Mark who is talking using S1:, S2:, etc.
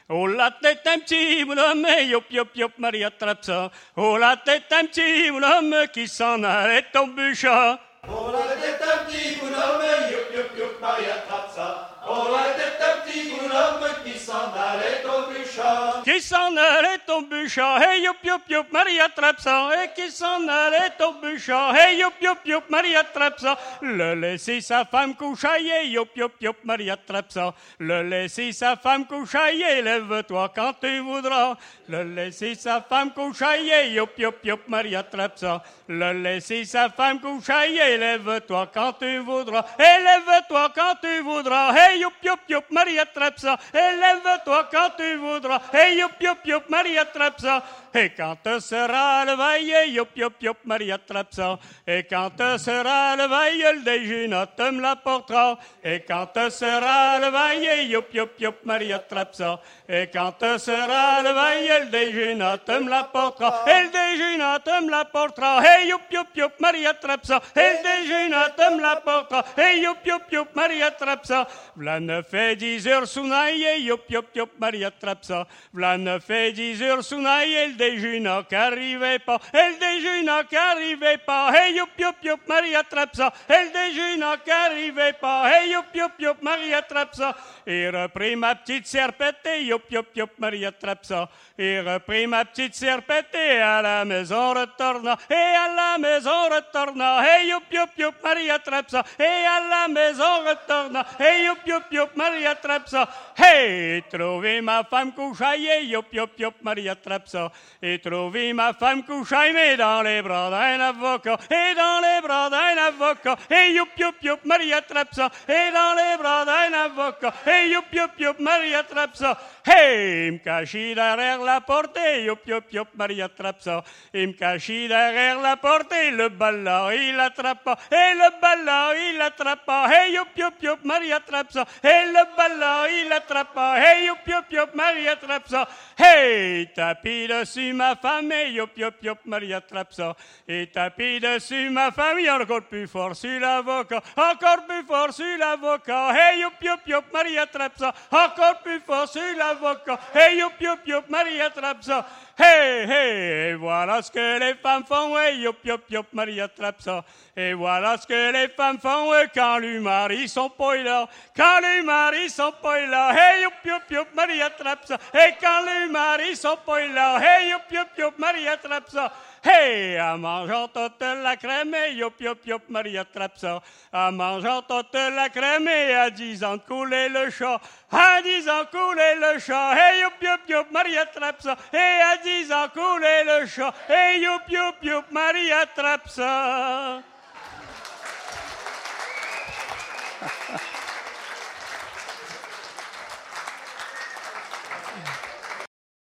S1: Oh la tête un petit bonhomme, yop yop yop, Marie attrape ça. Oh la tête un petit bonhomme qui s'en allait au bûcher.
S2: Oh la tête un petit bonhomme, yop yop yop, Marie attrape ça. Oh la tête un petit bonhomme qui s'en allait au bûcher.
S1: Qui s'en allait au bûcher, hey yop yop yop, Marie attrape ça. Et qui s'en allait au bûcher, hey yop yop yop, Marie attrape ça. Le laisser sa femme couchailler, yop yop yop, Marie attrape ça. Le laisser sa femme couchailler, lève-toi quand tu voudras. Le laisser sa femme couchailler, yop yop yop, Marie attrape ça. Le laisser sa femme couchailler, lève-toi quand tu voudras. Et lève-toi quand tu voudras, hey yop yop yop, Marie attrape ça. Et lève-toi quand tu voudras, hey yop yop yop, Marie attrape ça. Et quand te sera le veille, yop yop yop, Marie attrape ça. Et quand te sera le veille, le déjeuner te me l'apportera. Et quand te sera le veille, yop yop yop, Marie attrape ça. Et quand te sera le veille, le déjeuner te me l'apportera. Et le déjeuner te me l'apportera. Hey yop yop yop, Marie attrape ça. Et le déjeuner te me l'apportera. Hey yop yop yop, Marie attrape ça. V'là 9 et 10 heures sounaille, yop yop yop, Marie attrape ça. V'là 9 et 10 heures sounaille, le déjeuner qu'arrivait pas. Et le déjeuner qu'arrivait pas. Hey yop yop yop, Marie attrape ça. Et le déjeuner qu'arrivait pas. Hey yop yop yop, Marie attrape ça. Et repris ma petite serpette, yop yop yop, Marie attrape ça. Et repris ma petite serpette, et à la maison retourna. Et à la maison retourna. Hey yop yop yop, Marie attrape ça. Et à la maison retourna. Hey yop yop yop, Marie attrape ça. Hey, trouvé ma femme couchaillée, yop yop yop, Marie attrape ça. Et trouvé ma femme couchaillée, mais dans les bras d'un avocat. Et dans les bras d'un avocat. Hey yop yop yop, Marie attrape ça. Et dans les bras d'un avocat. Hey yop yop yop, Marie attrape ça. Hey, il me cachait derrière la porte, yop yop yop, Marie attrape ça. Il me cachait derrière la porte, le ballard il attrape pas. Et le ballard il attrape pas. Hey yop yop yop, Marie attrape ça. Et le ballard il attrape pas. Hey yop yop yop, Marie attrape ça. Hey, tapis dessus ma femme, et yop yop yop, Marie attrape ça. Et tapis dessus ma femme, et encore plus fort sur l'avocat. Encore plus fort sur l'avocat. Hey yop yop yop, Marie attrape ça. Encore plus fort sur l'avocat. Hey yop yop yop, Marie attrape ça. Hey, hey, et voilà ce que les femmes font, hey, yop, yop, yop, Marie attrape ça. Et voilà ce que les femmes font, quand le mari sont pas là. Quand le mari sont pas là, hey, yop, yop, yop, Marie attrape ça. Et quand le mari sont pas là, hey, yop, yop, yop, Marie attrape ça. Hey, en mangeant toute la crème, yop, yop, yop, Marie attrape ça. En mangeant toute la crème, et à 10 ans de couler le chat. À 10 ans couler le chat, hey, yop, yop, yop, Marie attrape ça. Et à 10 ans couler le chat, hey, yop, yop, yop, Marie attrape ça.